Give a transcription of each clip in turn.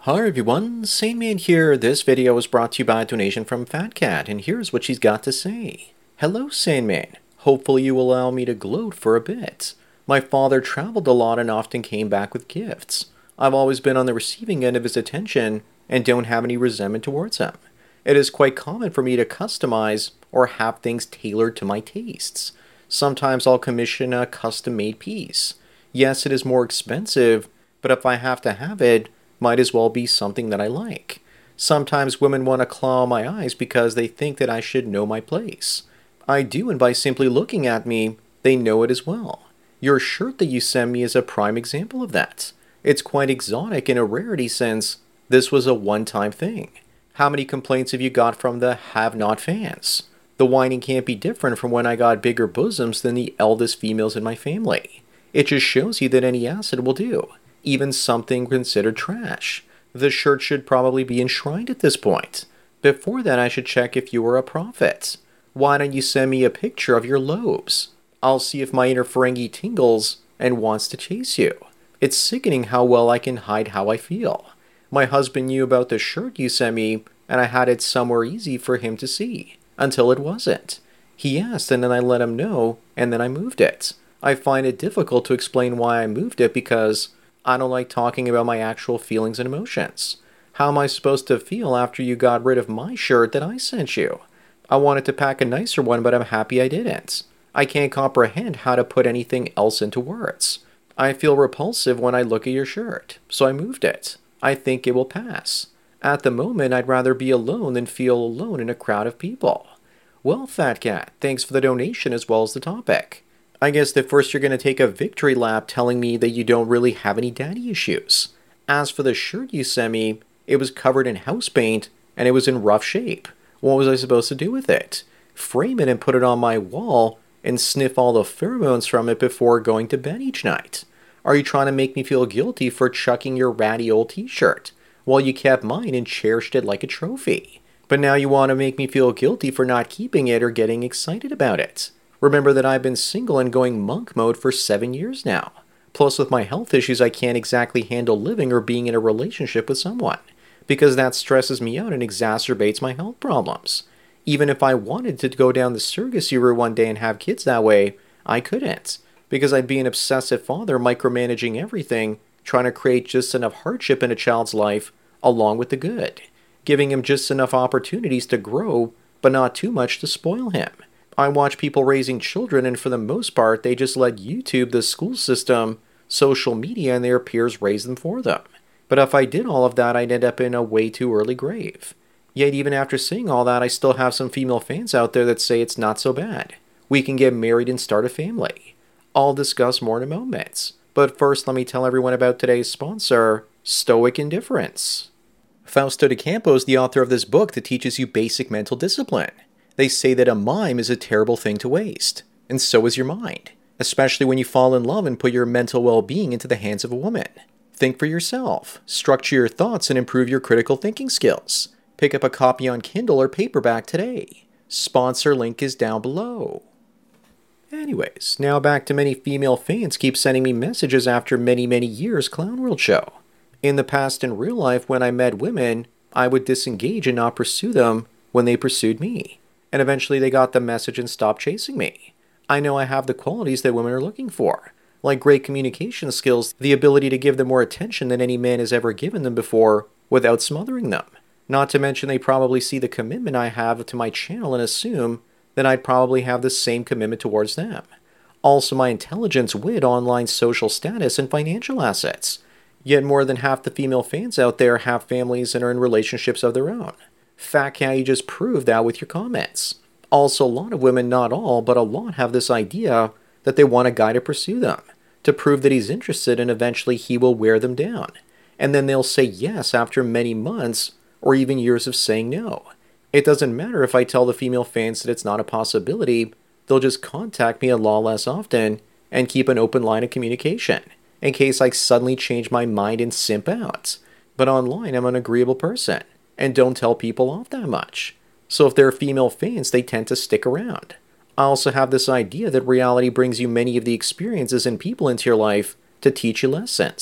Hi everyone, Sane Man here. This video was brought to you by a donation from Fat Cat, and here's what she's got to say. Hello, Sane Man. Hopefully you will allow me to gloat for a bit. My father traveled a lot and often came back with gifts. I've always been on the receiving end of his attention and don't have any resentment towards him. It is quite common for me to customize or have things tailored to my tastes. Sometimes I'll commission a custom-made piece. Yes, it is more expensive, but if I have to have it, might as well be something that I like. Sometimes women want to claw my eyes because they think that I should know my place. I do, and by simply looking at me, they know it as well. Your shirt that you sent me is a prime example of that. It's quite exotic and a rarity since this was a one-time thing. How many complaints have you got from the have-not fans? The whining can't be different from when I got bigger bosoms than the eldest females in my family. It just shows you that any acid will do, even something considered trash. The shirt should probably be enshrined at this point. Before that, I should check if you were a prophet. Why don't you send me a picture of your lobes? I'll see if my inner Ferengi tingles and wants to chase you. It's sickening how well I can hide how I feel. My husband knew about the shirt you sent me, and I had it somewhere easy for him to see, until it wasn't. He asked, and then I let him know, and then I moved it. I find it difficult to explain why I moved it because I don't like talking about my actual feelings and emotions. How am I supposed to feel after you got rid of my shirt that I sent you? I wanted to pack a nicer one, but I'm happy I didn't. I can't comprehend how to put anything else into words. I feel repulsive when I look at your shirt, so I moved it. I think it will pass. At the moment, I'd rather be alone than feel alone in a crowd of people. Well, Fat Cat, thanks for the donation as well as the topic. I guess that first you're going to take a victory lap telling me that you don't really have any daddy issues. As for the shirt you sent me, it was covered in house paint and it was in rough shape. What was I supposed to do with it? Frame it and put it on my wall and sniff all the pheromones from it before going to bed each night? Are you trying to make me feel guilty for chucking your ratty old t-shirt while you kept mine and cherished it like a trophy? But now you want to make me feel guilty for not keeping it or getting excited about it. Remember that I've been single and going monk mode for 7 years now. Plus with my health issues, I can't exactly handle living or being in a relationship with someone, because that stresses me out and exacerbates my health problems. Even if I wanted to go down the surrogacy route one day and have kids that way, I couldn't, because I'd be an obsessive father micromanaging everything, trying to create just enough hardship in a child's life, along with the good, giving him just enough opportunities to grow, but not too much to spoil him. I watch people raising children, and for the most part, they just let YouTube, the school system, social media, and their peers raise them for them. But if I did all of that, I'd end up in a way too early grave. Yet even after saying all that, I still have some female fans out there that say it's not so bad. We can get married and start a family. I'll discuss more in a moment. But first, let me tell everyone about today's sponsor, Stoic Indifference. Fausto de Campo is the author of this book that teaches you basic mental discipline. They say that a mime is a terrible thing to waste, and so is your mind, especially when you fall in love and put your mental well-being into the hands of a woman. Think for yourself, structure your thoughts, and improve your critical thinking skills. Pick up a copy on Kindle or paperback today. Sponsor link is down below. Anyways, now back to many female fans keep sending me messages after many years Clown World show. In the past, in real life, when I met women, I would disengage and not pursue them when they pursued me. And eventually they got the message and stopped chasing me. I know I have the qualities that women are looking for, like great communication skills, the ability to give them more attention than any man has ever given them before without smothering them. Not to mention they probably see the commitment I have to my channel and assume that I'd probably have the same commitment towards them. Also my intelligence, wit, online social status, and financial assets. Yet more than half the female fans out there have families and are in relationships of their own. Fact, how you just proved that with your comments. Also, a lot of women, not all, but a lot have this idea that they want a guy to pursue them, to prove that he's interested and eventually he will wear them down. And then they'll say yes after many months or even years of saying no. It doesn't matter if I tell the female fans that it's not a possibility, they'll just contact me a lot less often and keep an open line of communication, in case I suddenly change my mind and simp out. But online, I'm an agreeable person and don't tell people off that much. So if they're female fans, they tend to stick around. I also have this idea that reality brings you many of the experiences and people into your life to teach you lessons.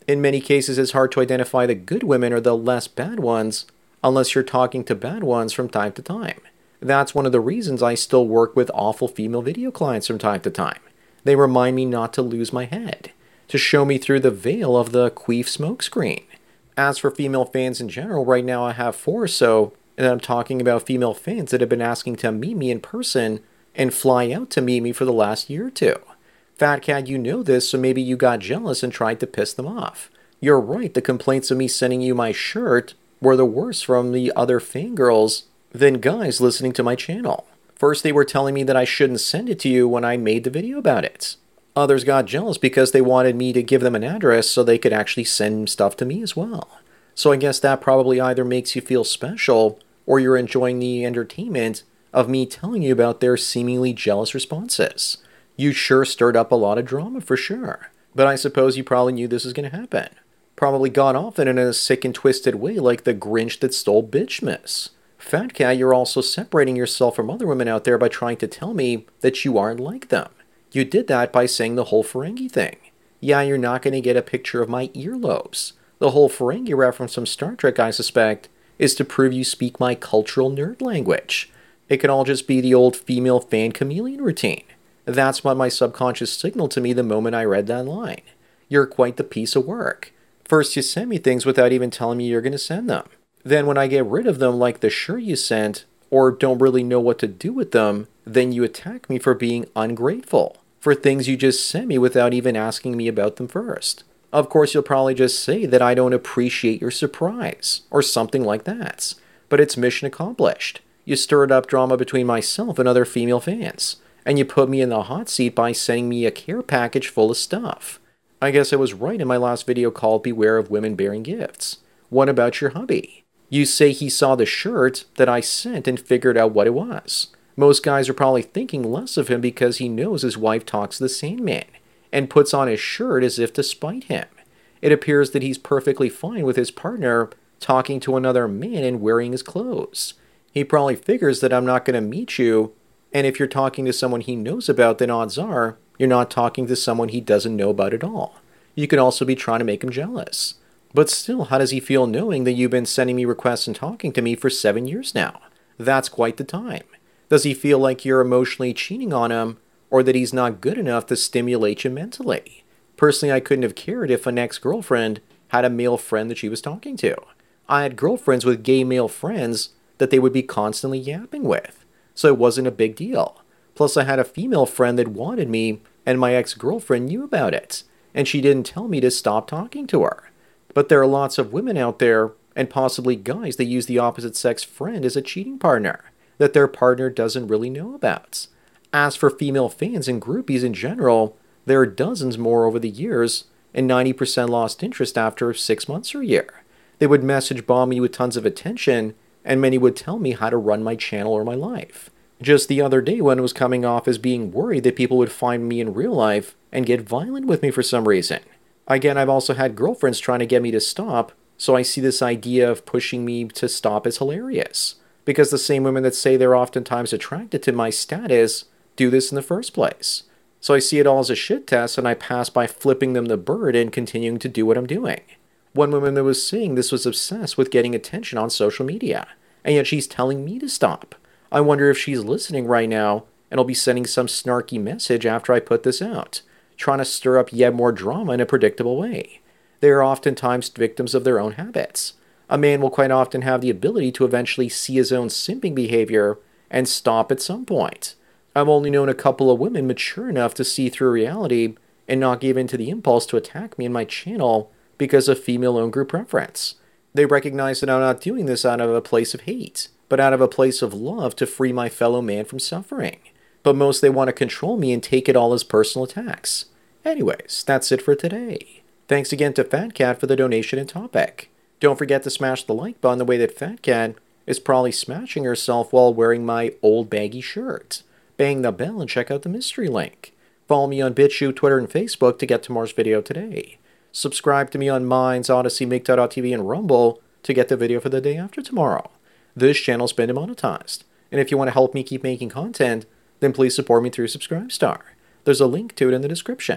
In many cases, it's hard to identify the good women or the less bad ones unless you're talking to bad ones from time to time. That's one of the reasons I still work with awful female video clients from time to time. They remind me not to lose my head, to show me through the veil of the queef smokescreen. As for female fans in general, right now I have 4 or so, and I'm talking about female fans that have been asking to meet me in person and fly out to meet me for the last year or 2. Fat Cat, you know this, so maybe you got jealous and tried to piss them off. You're right, the complaints of me sending you my shirt were the worst from the other fangirls than guys listening to my channel. First, they were telling me that I shouldn't send it to you when I made the video about it. Others got jealous because they wanted me to give them an address so they could actually send stuff to me as well. So I guess that probably either makes you feel special or you're enjoying the entertainment of me telling you about their seemingly jealous responses. You sure stirred up a lot of drama for sure. But I suppose you probably knew this was going to happen. Probably gone off in a sick and twisted way like the Grinch that stole Bitchmas. Fat Cat, you're also separating yourself from other women out there by trying to tell me that you aren't like them. You did that by saying the whole Ferengi thing. Yeah, you're not going to get a picture of my earlobes. The whole Ferengi reference from Star Trek, I suspect, is to prove you speak my cultural nerd language. It could all just be the old female fan chameleon routine. That's what my subconscious signaled to me the moment I read that line. You're quite the piece of work. First you send me things without even telling me you're going to send them. Then when I get rid of them like the shirt you sent, or don't really know what to do with them, then you attack me for being ungrateful. For things you just sent me without even asking me about them first. Of course, you'll probably just say that I don't appreciate your surprise, or something like that. But it's mission accomplished. You stirred up drama between myself and other female fans, and you put me in the hot seat by sending me a care package full of stuff. I guess I was right in my last video called Beware of Women Bearing Gifts. What about your hubby? You say he saw the shirt that I sent and figured out what it was. Most guys are probably thinking less of him because he knows his wife talks to the Sandman and puts on his shirt as if to spite him. It appears that he's perfectly fine with his partner talking to another man and wearing his clothes. He probably figures that I'm not going to meet you, and if you're talking to someone he knows about, then odds are you're not talking to someone he doesn't know about at all. You could also be trying to make him jealous. But still, how does he feel knowing that you've been sending me requests and talking to me for 7 years now? That's quite the time. Does he feel like you're emotionally cheating on him, or that he's not good enough to stimulate you mentally? Personally, I couldn't have cared if an ex-girlfriend had a male friend that she was talking to. I had girlfriends with gay male friends that they would be constantly yapping with, so it wasn't a big deal. Plus, I had a female friend that wanted me, and my ex-girlfriend knew about it, and she didn't tell me to stop talking to her. But there are lots of women out there, and possibly guys, that use the opposite sex friend as a cheating partner that their partner doesn't really know about. As for female fans and groupies in general, there are dozens more over the years, and 90% lost interest after 6 months or a year. They would message bomb me with tons of attention, and many would tell me how to run my channel or my life. Just the other day, when I was coming off as being worried that people would find me in real life and get violent with me for some reason. Again, I've also had girlfriends trying to get me to stop, so I see this idea of pushing me to stop as hilarious. Because the same women that say they're oftentimes attracted to my status do this in the first place. So I see it all as a shit test, and I pass by flipping them the bird and continuing to do what I'm doing. One woman that was saying this was obsessed with getting attention on social media, and yet she's telling me to stop. I wonder if she's listening right now, and I'll be sending some snarky message after I put this out, trying to stir up yet more drama in a predictable way. They are oftentimes victims of their own habits. A man will quite often have the ability to eventually see his own simping behavior and stop at some point. I've only known a couple of women mature enough to see through reality and not give in to the impulse to attack me and my channel because of female-owned group preference. They recognize that I'm not doing this out of a place of hate, but out of a place of love to free my fellow man from suffering. But most they want to control me and take it all as personal attacks. Anyways, that's it for today. Thanks again to Fat Cat for the donation and topic. Don't forget to smash the like button the way that Fat Cat is probably smashing herself while wearing my old baggy shirt. Bang the bell and check out the mystery link. Follow me on BitChute, Twitter, and Facebook to get tomorrow's video today. Subscribe to me on Minds, Odyssey, MGTOW.tv, and Rumble to get the video for the day after tomorrow. This channel's been demonetized, and if you want to help me keep making content, then please support me through Subscribestar. There's a link to it in the description.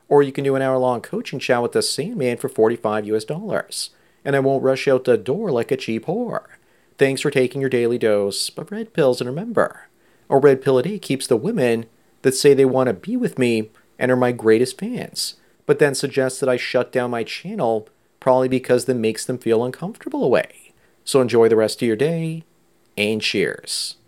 Or you can do an hour-long coaching chat with the Sandman for $45 US. And I won't rush out the door like a cheap whore. Thanks for taking your daily dose of red pills, and remember, a red pill a day keeps the women that say they want to be with me and are my greatest fans, but then suggest that I shut down my channel probably because that makes them feel uncomfortable away. So enjoy the rest of your day, and cheers.